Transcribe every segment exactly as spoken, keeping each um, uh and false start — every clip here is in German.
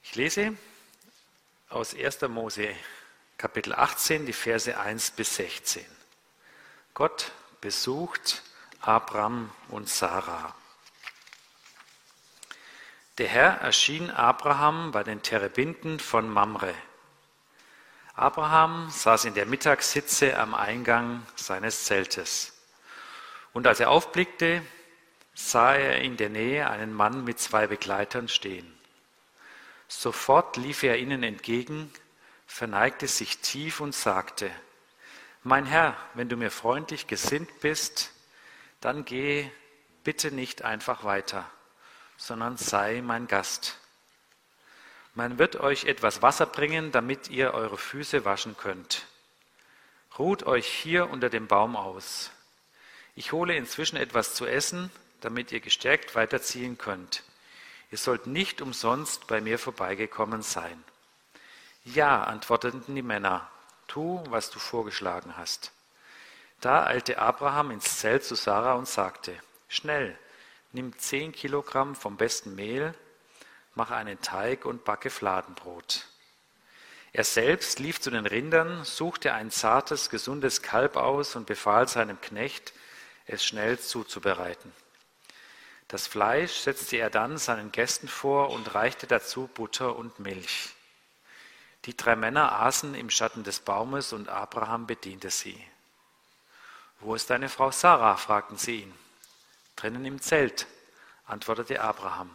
Ich lese aus erster Mose Kapitel achtzehn, die Verse eins bis sechzehn. Gott besucht Abram und Sarah. Der Herr erschien Abraham bei den Terebinden von Mamre. Abraham saß in der Mittagshitze am Eingang seines Zeltes. Und als er aufblickte, sah er in der Nähe einen Mann mit zwei Begleitern stehen. Sofort lief er ihnen entgegen, verneigte sich tief und sagte: Mein Herr, wenn du mir freundlich gesinnt bist, dann geh bitte nicht einfach weiter, sondern sei mein Gast. Man wird euch etwas Wasser bringen, damit ihr eure Füße waschen könnt. Ruht euch hier unter dem Baum aus. Ich hole inzwischen etwas zu essen, damit ihr gestärkt weiterziehen könnt. Ihr sollt nicht umsonst bei mir vorbeigekommen sein. Ja, antworteten die Männer, tu, was du vorgeschlagen hast. Da eilte Abraham ins Zelt zu Sarah und sagte: Schnell, nimm zehn Kilogramm vom besten Mehl, mache einen Teig und backe Fladenbrot. Er selbst lief zu den Rindern, suchte ein zartes, gesundes Kalb aus und befahl seinem Knecht, es schnell zuzubereiten. Das Fleisch setzte er dann seinen Gästen vor und reichte dazu Butter und Milch. Die drei Männer aßen im Schatten des Baumes und Abraham bediente sie. »Wo ist deine Frau Sarah?« fragten sie ihn. »Drinnen im Zelt«, antwortete Abraham.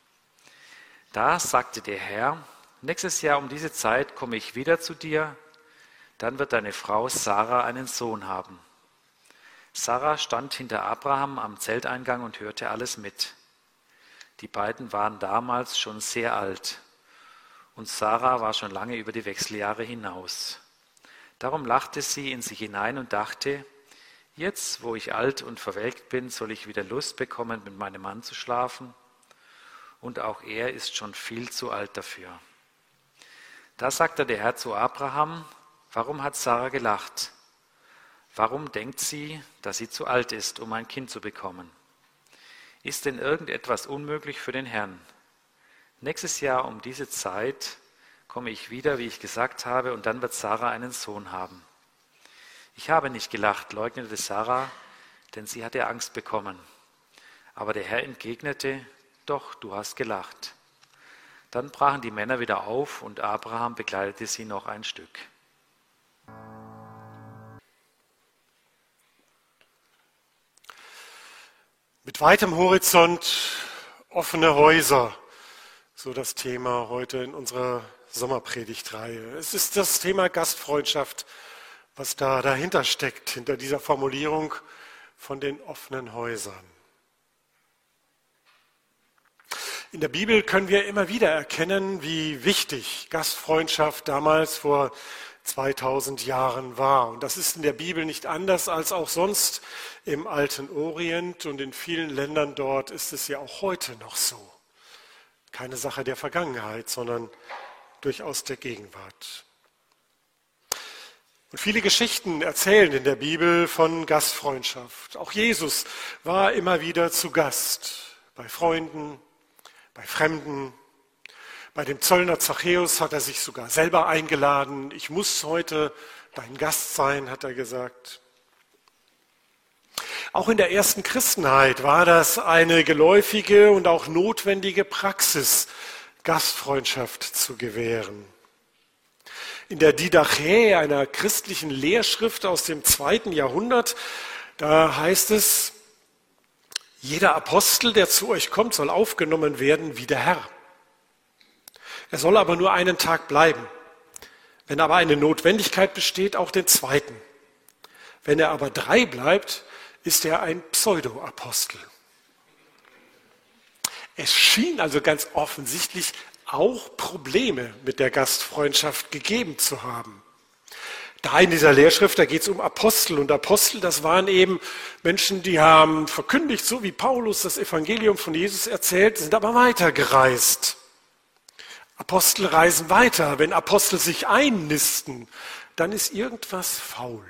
Da sagte der Herr: Nächstes Jahr um diese Zeit komme ich wieder zu dir, dann wird deine Frau Sarah einen Sohn haben. Sarah stand hinter Abraham am Zelteingang und hörte alles mit. Die beiden waren damals schon sehr alt und Sarah war schon lange über die Wechseljahre hinaus. Darum lachte sie in sich hinein und dachte: Jetzt, wo ich alt und verwelkt bin, soll ich wieder Lust bekommen, mit meinem Mann zu schlafen? Und auch er ist schon viel zu alt dafür. Da sagte der Herr zu Abraham: Warum hat Sarah gelacht? Warum denkt sie, dass sie zu alt ist, um ein Kind zu bekommen? Ist denn irgendetwas unmöglich für den Herrn? Nächstes Jahr um diese Zeit komme ich wieder, wie ich gesagt habe, und dann wird Sarah einen Sohn haben. Ich habe nicht gelacht, leugnete Sarah, denn sie hatte Angst bekommen. Aber der Herr entgegnete: Doch, du hast gelacht. Dann brachen die Männer wieder auf und Abraham begleitete sie noch ein Stück. Mit weitem Horizont, offene Häuser, so das Thema heute in unserer Sommerpredigtreihe. Es ist das Thema Gastfreundschaft, was da dahinter steckt, hinter dieser Formulierung von den offenen Häusern. In der Bibel können wir immer wieder erkennen, wie wichtig Gastfreundschaft damals vor zweitausend Jahren war. Und das ist in der Bibel nicht anders als auch sonst im alten Orient, und in vielen Ländern dort ist es ja auch heute noch so. Keine Sache der Vergangenheit, sondern durchaus der Gegenwart. Und viele Geschichten erzählen in der Bibel von Gastfreundschaft. Auch Jesus war immer wieder zu Gast bei Freunden, bei Fremden. Bei dem Zöllner Zachäus hat er sich sogar selber eingeladen. Ich muss heute dein Gast sein, hat er gesagt. Auch in der ersten Christenheit war das eine geläufige und auch notwendige Praxis, Gastfreundschaft zu gewähren. In der Didache, einer christlichen Lehrschrift aus dem zweiten Jahrhundert, da heißt es: Jeder Apostel, der zu euch kommt, soll aufgenommen werden wie der Herr. Er soll aber nur einen Tag bleiben. Wenn aber eine Notwendigkeit besteht, auch den zweiten. Wenn er aber drei bleibt, ist er ein Pseudo-Apostel. Es schien also ganz offensichtlich auch Probleme mit der Gastfreundschaft gegeben zu haben. Da in dieser Lehrschrift, da geht es um Apostel. Und Apostel, das waren eben Menschen, die haben verkündigt, so wie Paulus das Evangelium von Jesus erzählt, sind aber weitergereist. Apostel reisen weiter. Wenn Apostel sich einnisten, dann ist irgendwas faul.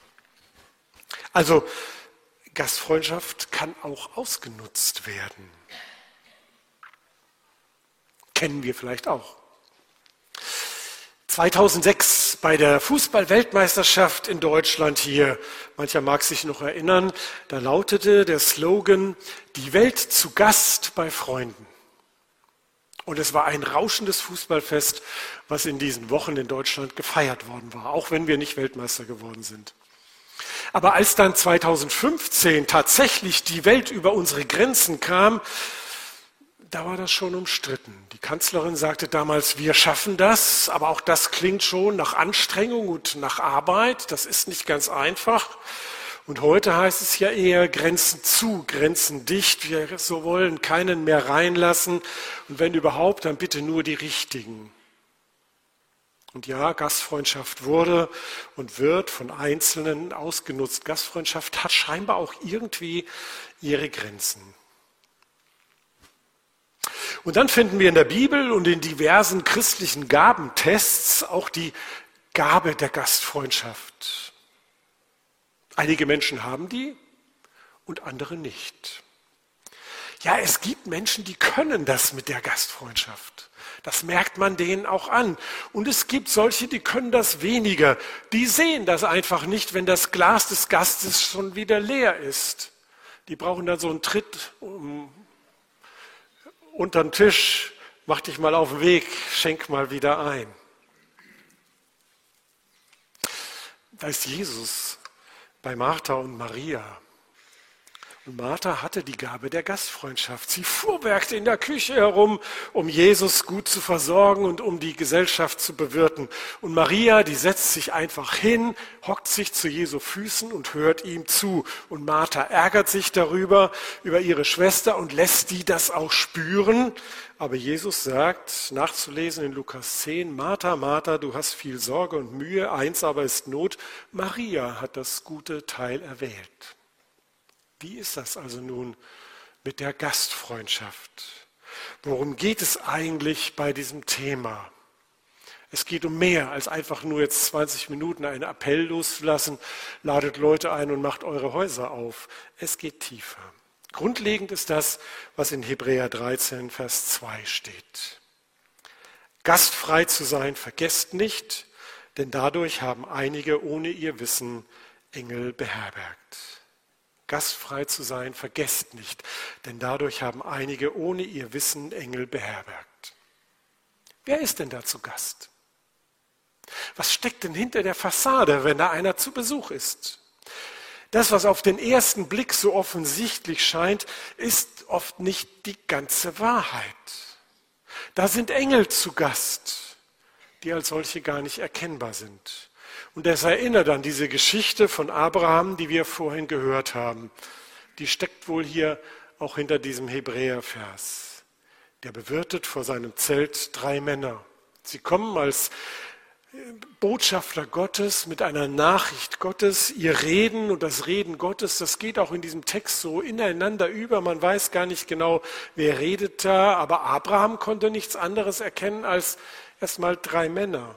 Also Gastfreundschaft kann auch ausgenutzt werden. Kennen wir vielleicht auch. zweitausendsechs bei der Fußball-Weltmeisterschaft in Deutschland hier, mancher mag sich noch erinnern, da lautete der Slogan, die Welt zu Gast bei Freunden. Und es war ein rauschendes Fußballfest, was in diesen Wochen in Deutschland gefeiert worden war, auch wenn wir nicht Weltmeister geworden sind. Aber als dann zweitausendfünfzehn tatsächlich die Welt über unsere Grenzen kam, da war das schon umstritten. Die Kanzlerin sagte damals, wir schaffen das, aber auch das klingt schon nach Anstrengung und nach Arbeit. Das ist nicht ganz einfach. Und heute heißt es ja eher Grenzen zu, Grenzen dicht. Wir so wollen keinen mehr reinlassen. Und wenn überhaupt, dann bitte nur die Richtigen. Und ja, Gastfreundschaft wurde und wird von Einzelnen ausgenutzt. Gastfreundschaft hat scheinbar auch irgendwie ihre Grenzen. Und dann finden wir in der Bibel und in diversen christlichen Gabentests auch die Gabe der Gastfreundschaft. Einige Menschen haben die und andere nicht. Ja, es gibt Menschen, die können das mit der Gastfreundschaft. Das merkt man denen auch an. Und es gibt solche, die können das weniger. Die sehen das einfach nicht, wenn das Glas des Gastes schon wieder leer ist. Die brauchen dann so einen Tritt um, unter den Tisch. Mach dich mal auf den Weg, schenk mal wieder ein. Da ist Jesus bei Martha und Maria. Und Martha hatte die Gabe der Gastfreundschaft. Sie fuhrwerkte in der Küche herum, um Jesus gut zu versorgen und um die Gesellschaft zu bewirten. Und Maria, die setzt sich einfach hin, hockt sich zu Jesu Füßen und hört ihm zu. Und Martha ärgert sich darüber, über ihre Schwester und lässt die das auch spüren. Aber Jesus sagt, nachzulesen in Lukas zehn, Martha, Martha, du hast viel Sorge und Mühe, eins aber ist Not. Maria hat das gute Teil erwählt. Wie ist das also nun mit der Gastfreundschaft? Worum geht es eigentlich bei diesem Thema? Es geht um mehr als einfach nur jetzt zwanzig Minuten einen Appell loszulassen, ladet Leute ein und macht eure Häuser auf. Es geht tiefer. Grundlegend ist das, was in Hebräer dreizehn, Vers zwei steht. Gastfrei zu sein, vergesst nicht, denn dadurch haben einige ohne ihr Wissen Engel beherbergt. Gastfrei zu sein, vergesst nicht, denn dadurch haben einige ohne ihr Wissen Engel beherbergt. Wer ist denn da zu Gast? Was steckt denn hinter der Fassade, wenn da einer zu Besuch ist? Das, was auf den ersten Blick so offensichtlich scheint, ist oft nicht die ganze Wahrheit. Da sind Engel zu Gast, die als solche gar nicht erkennbar sind. Und das erinnert an diese Geschichte von Abraham, die wir vorhin gehört haben. Die steckt wohl hier auch hinter diesem Hebräervers. Der bewirtet vor seinem Zelt drei Männer. Sie kommen als Botschafter Gottes mit einer Nachricht Gottes. Ihr Reden und das Reden Gottes, das geht auch in diesem Text so ineinander über. Man weiß gar nicht genau, wer redet da. Aber Abraham konnte nichts anderes erkennen als erstmal drei Männer.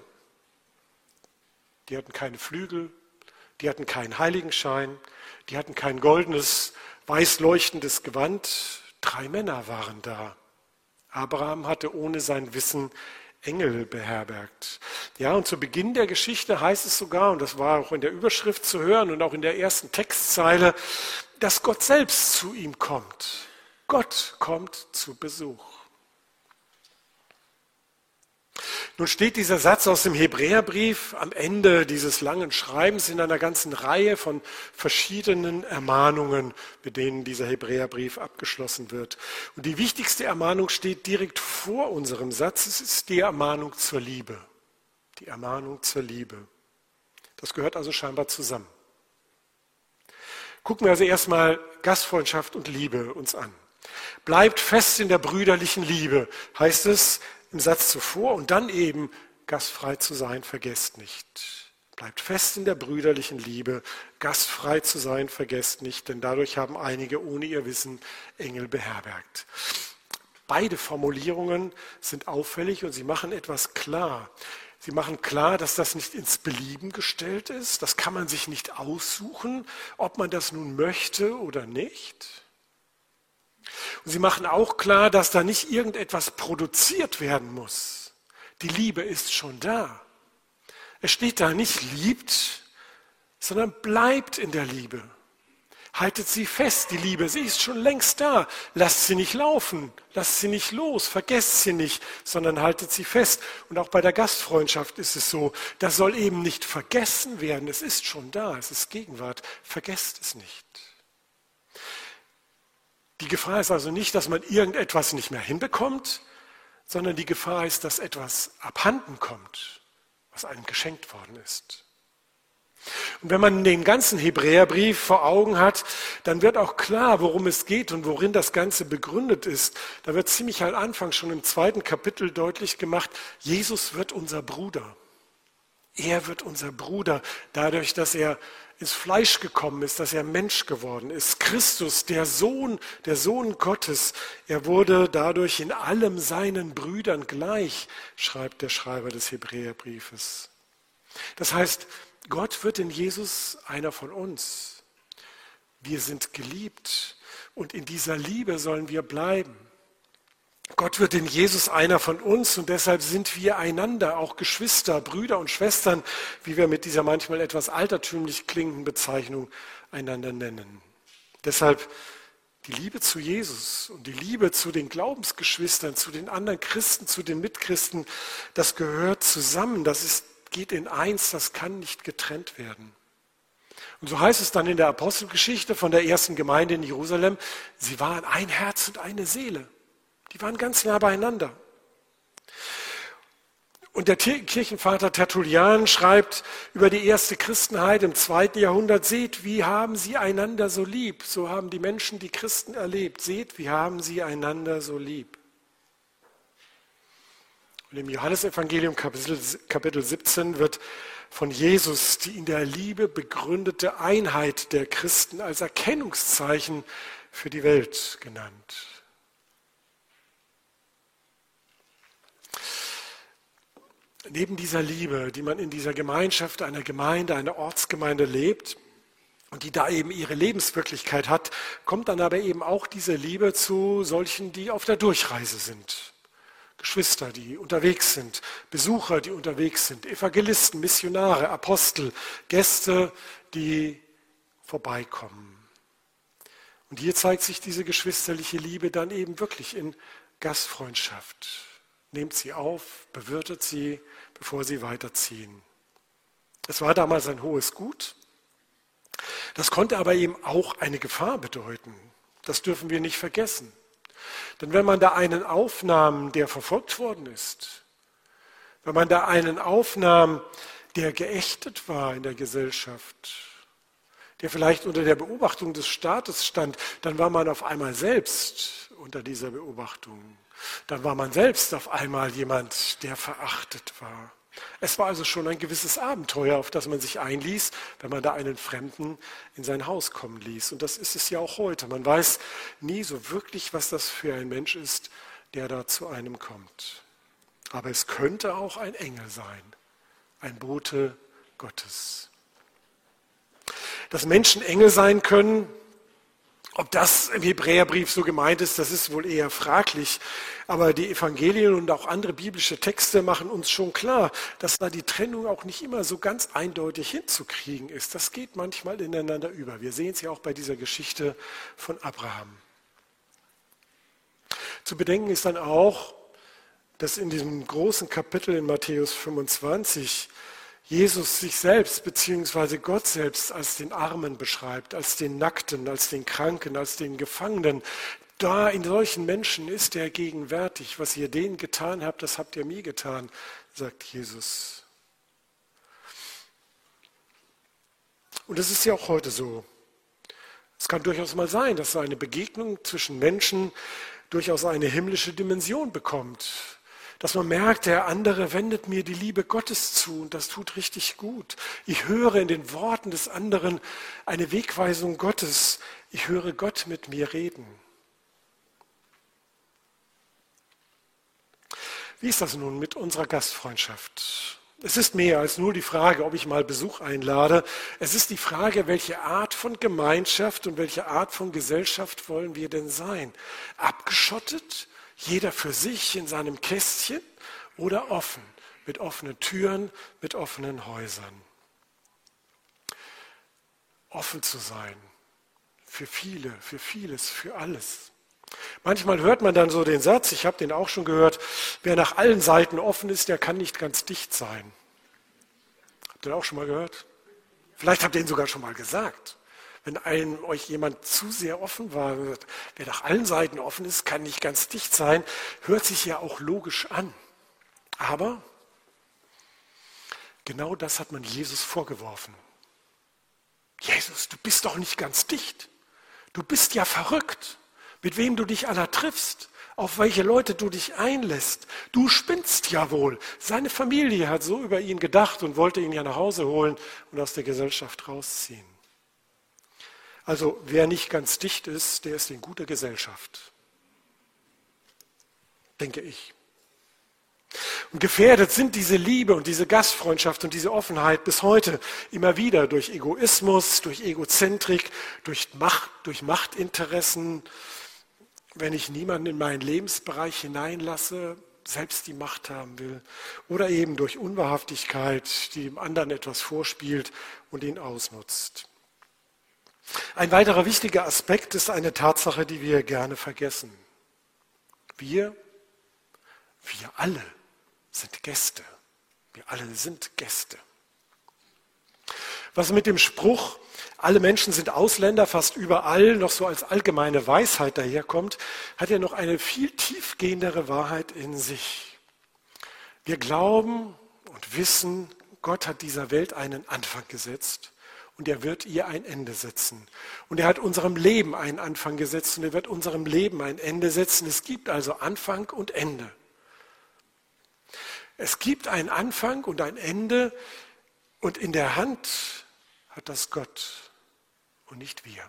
Die hatten keine Flügel, die hatten keinen Heiligenschein, die hatten kein goldenes, weiß leuchtendes Gewand. Drei Männer waren da. Abraham hatte ohne sein Wissen Engel beherbergt. Ja, und zu Beginn der Geschichte heißt es sogar, und das war auch in der Überschrift zu hören und auch in der ersten Textzeile, dass Gott selbst zu ihm kommt. Gott kommt zu Besuch. Nun steht dieser Satz aus dem Hebräerbrief am Ende dieses langen Schreibens in einer ganzen Reihe von verschiedenen Ermahnungen, mit denen dieser Hebräerbrief abgeschlossen wird. Und die wichtigste Ermahnung steht direkt vor unserem Satz. Es ist die Ermahnung zur Liebe. Die Ermahnung zur Liebe. Das gehört also scheinbar zusammen. Gucken wir also erstmal Gastfreundschaft und Liebe uns an. Bleibt fest in der brüderlichen Liebe, heißt es im Satz zuvor, und dann eben gastfrei zu sein, vergesst nicht. Bleibt fest in der brüderlichen Liebe, gastfrei zu sein, vergesst nicht, denn dadurch haben einige ohne ihr Wissen Engel beherbergt. Beide Formulierungen sind auffällig und sie machen etwas klar. Sie machen klar, dass das nicht ins Belieben gestellt ist. Das kann man sich nicht aussuchen, ob man das nun möchte oder nicht. Und sie machen auch klar, dass da nicht irgendetwas produziert werden muss. Die Liebe ist schon da. Es steht da nicht liebt, sondern bleibt in der Liebe. Haltet sie fest, die Liebe, sie ist schon längst da. Lasst sie nicht laufen, lasst sie nicht los, vergesst sie nicht, sondern haltet sie fest. Und auch bei der Gastfreundschaft ist es so, das soll eben nicht vergessen werden, es ist schon da, es ist Gegenwart, vergesst es nicht. Die Gefahr ist also nicht, dass man irgendetwas nicht mehr hinbekommt, sondern die Gefahr ist, dass etwas abhanden kommt, was einem geschenkt worden ist. Und wenn man den ganzen Hebräerbrief vor Augen hat, dann wird auch klar, worum es geht und worin das Ganze begründet ist. Da wird ziemlich am Anfang, schon im zweiten Kapitel deutlich gemacht, Jesus wird unser Bruder. Er wird unser Bruder, dadurch, dass er ins Fleisch gekommen ist, dass er Mensch geworden ist. Christus, der Sohn, der Sohn Gottes, er wurde dadurch in allem seinen Brüdern gleich, schreibt der Schreiber des Hebräerbriefes. Das heißt, Gott wird in Jesus einer von uns. Wir sind geliebt und in dieser Liebe sollen wir bleiben. Gott wird in Jesus einer von uns und deshalb sind wir einander, auch Geschwister, Brüder und Schwestern, wie wir mit dieser manchmal etwas altertümlich klingenden Bezeichnung einander nennen. Deshalb die Liebe zu Jesus und die Liebe zu den Glaubensgeschwistern, zu den anderen Christen, zu den Mitchristen, das gehört zusammen, das ist geht in eins, das kann nicht getrennt werden. Und so heißt es dann in der Apostelgeschichte von der ersten Gemeinde in Jerusalem, sie waren ein Herz und eine Seele. Die waren ganz nah beieinander. Und der Kirchenvater Tertullian schreibt über die erste Christenheit im zweiten Jahrhundert, seht, wie haben sie einander so lieb. So haben die Menschen die Christen erlebt. Seht, wie haben sie einander so lieb. Und im Johannesevangelium Kapitel siebzehn wird von Jesus die in der Liebe begründete Einheit der Christen als Erkennungszeichen für die Welt genannt. Neben dieser Liebe, die man in dieser Gemeinschaft, einer Gemeinde, einer Ortsgemeinde lebt und die da eben ihre Lebenswirklichkeit hat, kommt dann aber eben auch diese Liebe zu solchen, die auf der Durchreise sind. Geschwister, die unterwegs sind, Besucher, die unterwegs sind, Evangelisten, Missionare, Apostel, Gäste, die vorbeikommen. Und hier zeigt sich diese geschwisterliche Liebe dann eben wirklich in Gastfreundschaft. Nehmt sie auf, bewirtet sie, bevor sie weiterziehen. Es war damals ein hohes Gut. Das konnte aber eben auch eine Gefahr bedeuten. Das dürfen wir nicht vergessen. Denn wenn man da einen aufnahm, der verfolgt worden ist, wenn man da einen aufnahm, der geächtet war in der Gesellschaft, der vielleicht unter der Beobachtung des Staates stand, dann war man auf einmal selbst unter dieser Beobachtung. Dann war man selbst auf einmal jemand, der verachtet war. Es war also schon ein gewisses Abenteuer, auf das man sich einließ, wenn man da einen Fremden in sein Haus kommen ließ. Und das ist es ja auch heute. Man weiß nie so wirklich, was das für ein Mensch ist, der da zu einem kommt. Aber es könnte auch ein Engel sein, ein Bote Gottes. Dass Menschen Engel sein können, ob das im Hebräerbrief so gemeint ist, das ist wohl eher fraglich. Aber die Evangelien und auch andere biblische Texte machen uns schon klar, dass da die Trennung auch nicht immer so ganz eindeutig hinzukriegen ist. Das geht manchmal ineinander über. Wir sehen es ja auch bei dieser Geschichte von Abraham. Zu bedenken ist dann auch, dass in diesem großen Kapitel in Matthäus fünfundzwanzig Jesus sich selbst bzw. Gott selbst als den Armen beschreibt, als den Nackten, als den Kranken, als den Gefangenen. Da in solchen Menschen ist er gegenwärtig. Was ihr denen getan habt, das habt ihr mir getan, sagt Jesus. Und es ist ja auch heute so. Es kann durchaus mal sein, dass so eine Begegnung zwischen Menschen durchaus eine himmlische Dimension bekommt. Dass man merkt, der andere wendet mir die Liebe Gottes zu und das tut richtig gut. Ich höre in den Worten des anderen eine Wegweisung Gottes. Ich höre Gott mit mir reden. Wie ist das nun mit unserer Gastfreundschaft? Es ist mehr als nur die Frage, ob ich mal Besuch einlade. Es ist die Frage, welche Art von Gemeinschaft und welche Art von Gesellschaft wollen wir denn sein? Abgeschottet? Jeder für sich in seinem Kästchen oder offen, mit offenen Türen, mit offenen Häusern. Offen zu sein für viele, für vieles, für alles. Manchmal hört man dann so den Satz, ich habe den auch schon gehört, wer nach allen Seiten offen ist, der kann nicht ganz dicht sein. Habt ihr den auch schon mal gehört? Vielleicht habt ihr ihn sogar schon mal gesagt. Wenn einem, euch jemand zu sehr offen war, wer nach allen Seiten offen ist, kann nicht ganz dicht sein, hört sich ja auch logisch an. Aber genau das hat man Jesus vorgeworfen. Jesus, du bist doch nicht ganz dicht. Du bist ja verrückt, mit wem du dich aller triffst, auf welche Leute du dich einlässt. Du spinnst ja wohl. Seine Familie hat so über ihn gedacht und wollte ihn ja nach Hause holen und aus der Gesellschaft rausziehen. Also wer nicht ganz dicht ist, der ist in guter Gesellschaft, denke ich. Und gefährdet sind diese Liebe und diese Gastfreundschaft und diese Offenheit bis heute immer wieder durch Egoismus, durch Egozentrik, durch Macht, durch Machtinteressen. Wenn ich niemanden in meinen Lebensbereich hineinlasse, selbst die Macht haben will. Oder eben durch Unwahrhaftigkeit, die dem anderen etwas vorspielt und ihn ausnutzt. Ein weiterer wichtiger Aspekt ist eine Tatsache, die wir gerne vergessen. Wir, wir alle sind Gäste. Wir alle sind Gäste. Was mit dem Spruch, alle Menschen sind Ausländer, fast überall, noch so als allgemeine Weisheit daherkommt, hat ja noch eine viel tiefgehendere Wahrheit in sich. Wir glauben und wissen, Gott hat dieser Welt einen Anfang gesetzt. Und er wird ihr ein Ende setzen. Und er hat unserem Leben einen Anfang gesetzt und er wird unserem Leben ein Ende setzen. Es gibt also Anfang und Ende. Es gibt einen Anfang und ein Ende und in der Hand hat das Gott und nicht wir.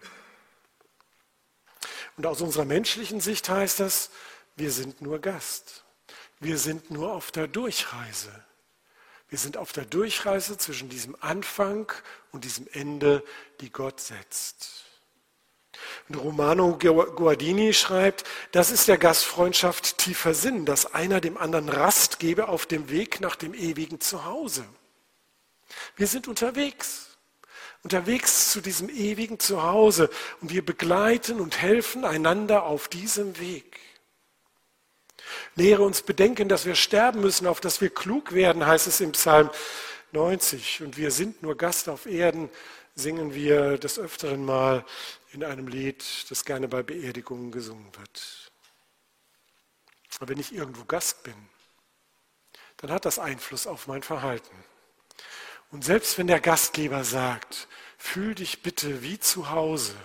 Und aus unserer menschlichen Sicht heißt das, wir sind nur Gast. Wir sind nur auf der Durchreise. Wir sind auf der Durchreise zwischen diesem Anfang und diesem Ende, die Gott setzt. Und Romano Guardini schreibt, das ist der Gastfreundschaft tiefer Sinn, dass einer dem anderen Rast gebe auf dem Weg nach dem ewigen Zuhause. Wir sind unterwegs, unterwegs zu diesem ewigen Zuhause und wir begleiten und helfen einander auf diesem Weg. Lehre uns bedenken, dass wir sterben müssen, auf dass wir klug werden, heißt es im Psalm neunzig. Und wir sind nur Gast auf Erden, singen wir des Öfteren mal in einem Lied, das gerne bei Beerdigungen gesungen wird. Aber wenn ich irgendwo Gast bin, dann hat das Einfluss auf mein Verhalten. Und selbst wenn der Gastgeber sagt, fühl dich bitte wie zu Hause,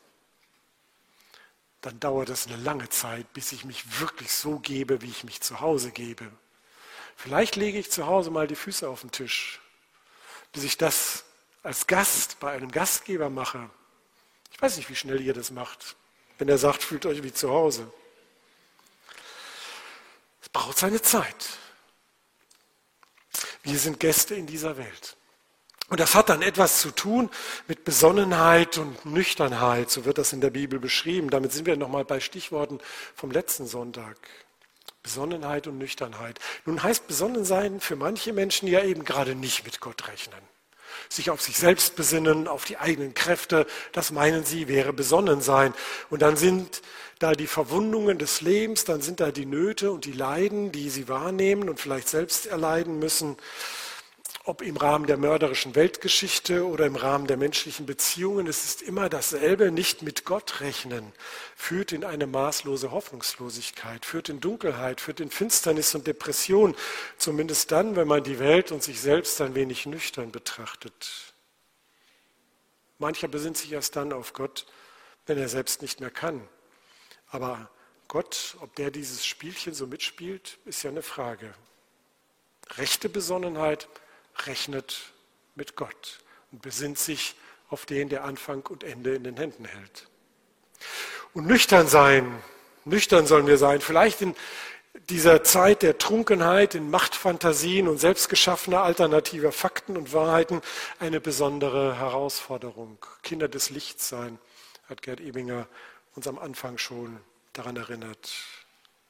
dann dauert es eine lange Zeit, bis ich mich wirklich so gebe, wie ich mich zu Hause gebe. Vielleicht lege ich zu Hause mal die Füße auf den Tisch, bis ich das als Gast bei einem Gastgeber mache. Ich weiß nicht, wie schnell ihr das macht, wenn er sagt, fühlt euch wie zu Hause. Es braucht seine Zeit. Wir sind Gäste in dieser Welt. Und das hat dann etwas zu tun mit Besonnenheit und Nüchternheit, so wird das in der Bibel beschrieben. Damit sind wir nochmal bei Stichworten vom letzten Sonntag. Besonnenheit und Nüchternheit. Nun heißt Besonnensein für manche Menschen ja eben gerade nicht mit Gott rechnen. Sich auf sich selbst besinnen, auf die eigenen Kräfte, das meinen sie, wäre Besonnensein. Und dann sind da die Verwundungen des Lebens, dann sind da die Nöte und die Leiden, die sie wahrnehmen und vielleicht selbst erleiden müssen. Ob im Rahmen der mörderischen Weltgeschichte oder im Rahmen der menschlichen Beziehungen, es ist immer dasselbe, nicht mit Gott rechnen, führt in eine maßlose Hoffnungslosigkeit, führt in Dunkelheit, führt in Finsternis und Depression, zumindest dann, wenn man die Welt und sich selbst ein wenig nüchtern betrachtet. Mancher besinnt sich erst dann auf Gott, wenn er selbst nicht mehr kann. Aber Gott, ob der dieses Spielchen so mitspielt, ist ja eine Frage. Rechte Besonnenheit rechnet mit Gott und besinnt sich auf den, der Anfang und Ende in den Händen hält. Und nüchtern sein, nüchtern sollen wir sein, vielleicht in dieser Zeit der Trunkenheit, in Machtfantasien und selbstgeschaffener alternativer Fakten und Wahrheiten eine besondere Herausforderung. Kinder des Lichts sein, hat Gerd Ebinger uns am Anfang schon daran erinnert.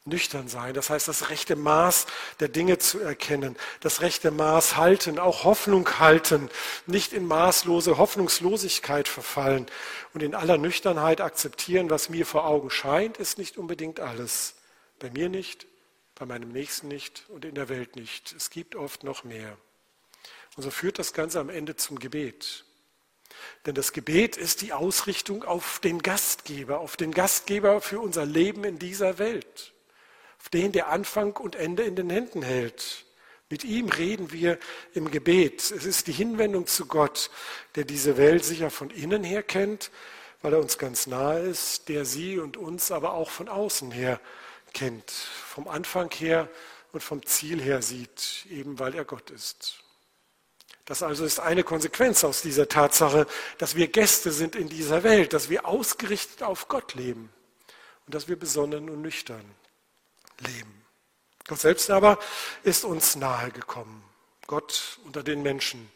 Nüchtern sein, das heißt das rechte Maß der Dinge zu erkennen, das rechte Maß halten, auch Hoffnung halten, nicht in maßlose Hoffnungslosigkeit verfallen und in aller Nüchternheit akzeptieren, was mir vor Augen scheint, ist nicht unbedingt alles. Bei mir nicht, bei meinem Nächsten nicht und in der Welt nicht. Es gibt oft noch mehr. Und so führt das Ganze am Ende zum Gebet. Denn das Gebet ist die Ausrichtung auf den Gastgeber, auf den Gastgeber für unser Leben in dieser Welt. Auf den, der Anfang und Ende in den Händen hält. Mit ihm reden wir im Gebet. Es ist die Hinwendung zu Gott, der diese Welt sicher von innen her kennt, weil er uns ganz nahe ist, der sie und uns aber auch von außen her kennt, vom Anfang her und vom Ziel her sieht, eben weil er Gott ist. Das also ist eine Konsequenz aus dieser Tatsache, dass wir Gäste sind in dieser Welt, dass wir ausgerichtet auf Gott leben und dass wir besonnen und nüchtern leben. Gott selbst aber ist uns nahe gekommen. Gott unter den Menschen.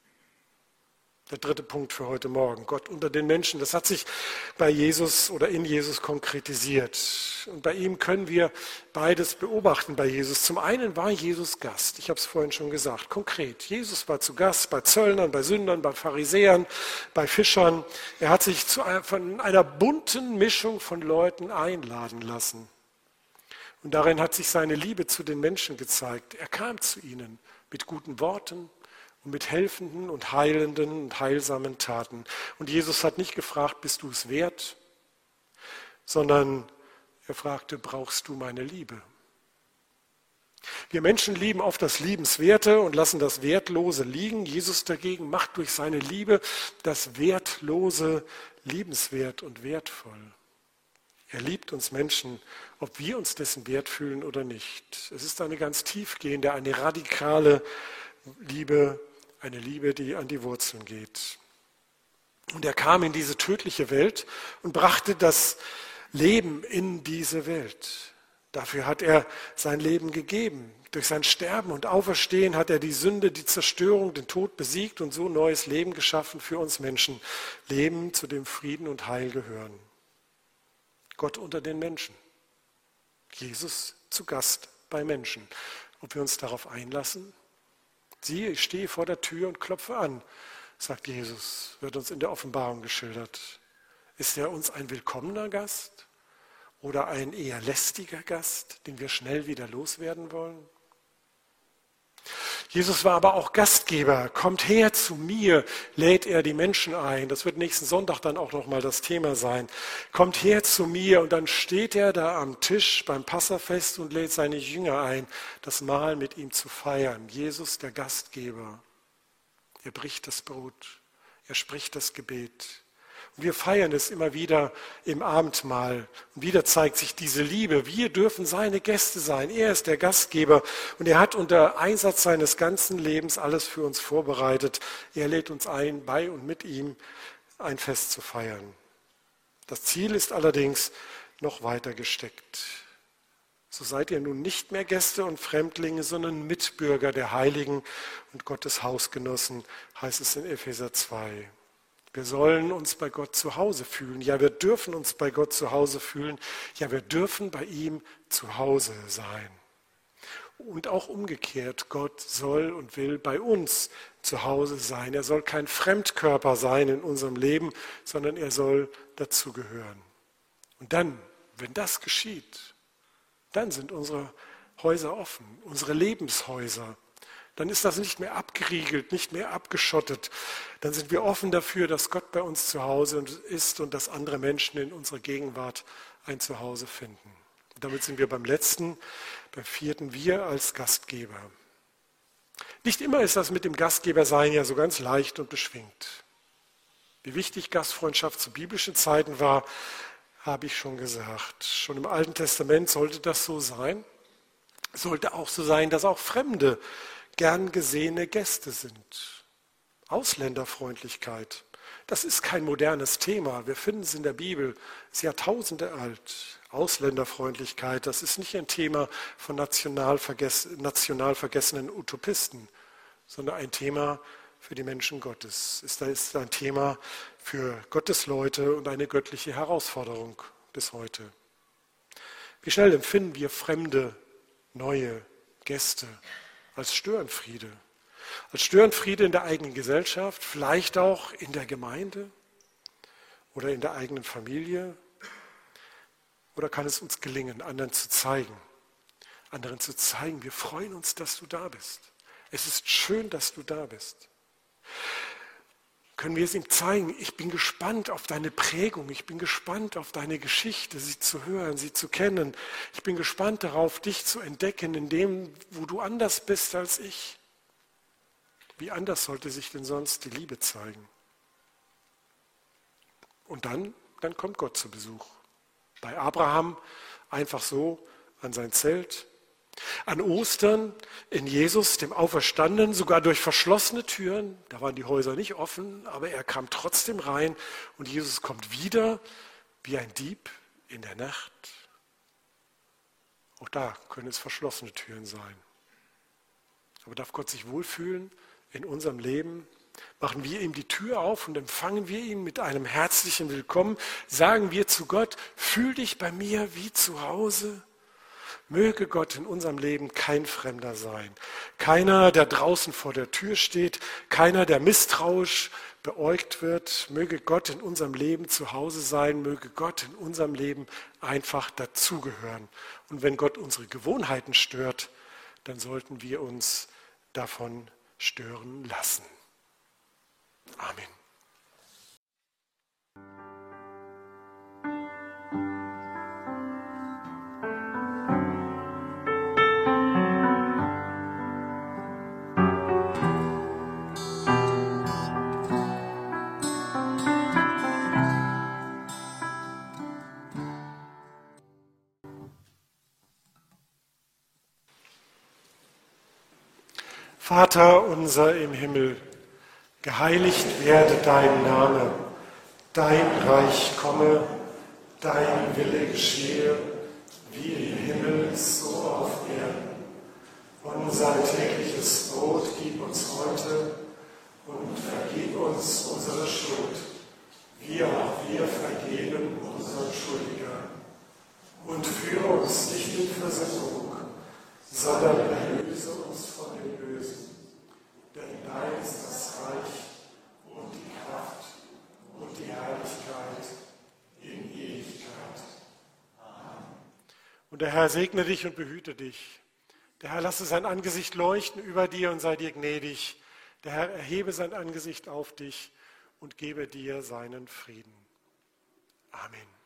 Der dritte Punkt für heute Morgen. Gott unter den Menschen. Das hat sich bei Jesus oder in Jesus konkretisiert. Und bei ihm können wir beides beobachten bei Jesus. Zum einen war Jesus Gast. Ich habe es vorhin schon gesagt. Konkret. Jesus war zu Gast bei Zöllnern, bei Sündern, bei Pharisäern, bei Fischern. Er hat sich zu einer, von einer bunten Mischung von Leuten einladen lassen. Und darin hat sich seine Liebe zu den Menschen gezeigt. Er kam zu ihnen mit guten Worten und mit helfenden und heilenden und heilsamen Taten. Und Jesus hat nicht gefragt, bist du es wert, sondern er fragte, brauchst du meine Liebe? Wir Menschen lieben oft das Liebenswerte und lassen das Wertlose liegen. Jesus dagegen macht durch seine Liebe das Wertlose liebenswert und wertvoll. Er liebt uns Menschen, ob wir uns dessen wert fühlen oder nicht. Es ist eine ganz tiefgehende, eine radikale Liebe, eine Liebe, die an die Wurzeln geht. Und er kam in diese tödliche Welt und brachte das Leben in diese Welt. Dafür hat er sein Leben gegeben. Durch sein Sterben und Auferstehen hat er die Sünde, die Zerstörung, den Tod besiegt und so neues Leben geschaffen für uns Menschen. Leben, zu dem Frieden und Heil gehören. Gott unter den Menschen. Jesus zu Gast bei Menschen. Ob wir uns darauf einlassen? Siehe, ich stehe vor der Tür und klopfe an, sagt Jesus, wird uns in der Offenbarung geschildert. Ist er uns ein willkommener Gast oder ein eher lästiger Gast, den wir schnell wieder loswerden wollen? Jesus war aber auch Gastgeber. Kommt her zu mir, lädt er die Menschen ein. Das wird nächsten Sonntag dann auch nochmal das Thema sein. Kommt her zu mir und dann steht er da am Tisch beim Passafest und lädt seine Jünger ein, das Mahl mit ihm zu feiern. Jesus, der Gastgeber. Er bricht das Brot, er spricht das Gebet. Und wir feiern es immer wieder im Abendmahl. Und wieder zeigt sich diese Liebe. Wir dürfen seine Gäste sein. Er ist der Gastgeber. Und er hat unter Einsatz seines ganzen Lebens alles für uns vorbereitet. Er lädt uns ein, bei und mit ihm ein Fest zu feiern. Das Ziel ist allerdings noch weiter gesteckt. So seid ihr nun nicht mehr Gäste und Fremdlinge, sondern Mitbürger der Heiligen und Gottes Hausgenossen, heißt es in Epheser zwei. Wir sollen uns bei Gott zu Hause fühlen. Ja, wir dürfen uns bei Gott zu Hause fühlen. Ja, wir dürfen bei ihm zu Hause sein. Und auch umgekehrt, Gott soll und will bei uns zu Hause sein. Er soll kein Fremdkörper sein in unserem Leben, sondern er soll dazugehören. Und dann, wenn das geschieht, dann sind unsere Häuser offen, unsere Lebenshäuser. Dann ist das nicht mehr abgeriegelt, nicht mehr abgeschottet. Dann sind wir offen dafür, dass Gott bei uns zu Hause ist und dass andere Menschen in unserer Gegenwart ein Zuhause finden. Und damit sind wir beim letzten, beim vierten, wir als Gastgeber. Nicht immer ist das mit dem Gastgebersein ja so ganz leicht und beschwingt. Wie wichtig Gastfreundschaft zu biblischen Zeiten war, habe ich schon gesagt. Schon im Alten Testament sollte das so sein. Es sollte auch so sein, dass auch Fremde gern gesehene Gäste sind. Ausländerfreundlichkeit, das ist kein modernes Thema. Wir finden es in der Bibel, es ist Jahrtausende alt. Ausländerfreundlichkeit, das ist nicht ein Thema von national, vergess- national vergessenen Utopisten, sondern ein Thema für die Menschen Gottes. Es ist ein Thema für Gottes Leute und eine göttliche Herausforderung bis heute. Wie schnell empfinden wir fremde, neue Gäste als Störenfriede? Als Störenfriede in der eigenen Gesellschaft, vielleicht auch in der Gemeinde oder in der eigenen Familie? Oder kann es uns gelingen, anderen zu zeigen, anderen zu zeigen, wir freuen uns, dass du da bist. Es ist schön, dass du da bist. Können wir es ihm zeigen? Ich bin gespannt auf deine Prägung, ich bin gespannt auf deine Geschichte, sie zu hören, sie zu kennen. Ich bin gespannt darauf, dich zu entdecken in dem, wo du anders bist als ich. Wie anders sollte sich denn sonst die Liebe zeigen? Und dann, dann kommt Gott zu Besuch. Bei Abraham einfach so an sein Zelt. An Ostern in Jesus, dem Auferstandenen, sogar durch verschlossene Türen. Da waren die Häuser nicht offen, aber er kam trotzdem rein und Jesus kommt wieder wie ein Dieb in der Nacht. Auch da können es verschlossene Türen sein. Aber darf Gott sich wohlfühlen in unserem Leben? Machen wir ihm die Tür auf und empfangen wir ihn mit einem herzlichen Willkommen? Sagen wir zu Gott, fühl dich bei mir wie zu Hause? Möge Gott in unserem Leben kein Fremder sein. Keiner, der draußen vor der Tür steht, keiner, der misstrauisch beäugt wird. Möge Gott in unserem Leben zu Hause sein. Möge Gott in unserem Leben einfach dazugehören. Und wenn Gott unsere Gewohnheiten stört, dann sollten wir uns davon stören lassen. Amen. Vater unser im Himmel, geheiligt werde dein Name, dein Reich komme, dein Wille geschehe, wie im Himmel, so auf Erden. Unser tägliches Brot gib uns heute und vergib uns unsere Schuld, wie auch wir vergeben unseren Schuldigern. Und führe uns nicht in Versuchung, sondern erlöse uns von dem Bösen. Denn dein ist das Reich und die Kraft und die Herrlichkeit in Ewigkeit. Amen. Und der Herr segne dich und behüte dich. Der Herr lasse sein Angesicht leuchten über dir und sei dir gnädig. Der Herr erhebe sein Angesicht auf dich und gebe dir seinen Frieden. Amen.